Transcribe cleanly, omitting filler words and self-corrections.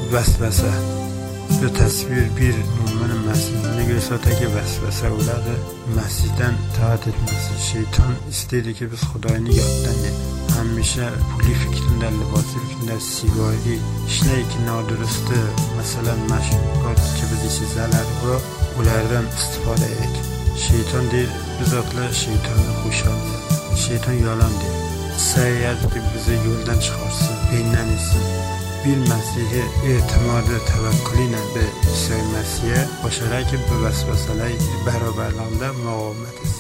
vasvasa. Bu tasvir bir mo'min masihni ko'rsatadi. Vasvasa bo'ladi. Masihdan itoat etmasi. Shayton istaydi-ki biz Xudoyni yoddan hamisha pulli fikrlar, libosli fikrlar, sigoyi ishlayki nodurust, masalan mashg'ulot kabi ishlar va ulardan istifoda etadi. Shayton deydi, bizotlar shaytonni qo'shadi. Shayton yolon deydi. Sayyadki bizi yo'ldan chiqarsin, beynlansin. Bir Mesih'e e'timodu tavakkülüyle ve İsa Mesih'e başararak bu vesveseler beraberliğinde muvamet etsin.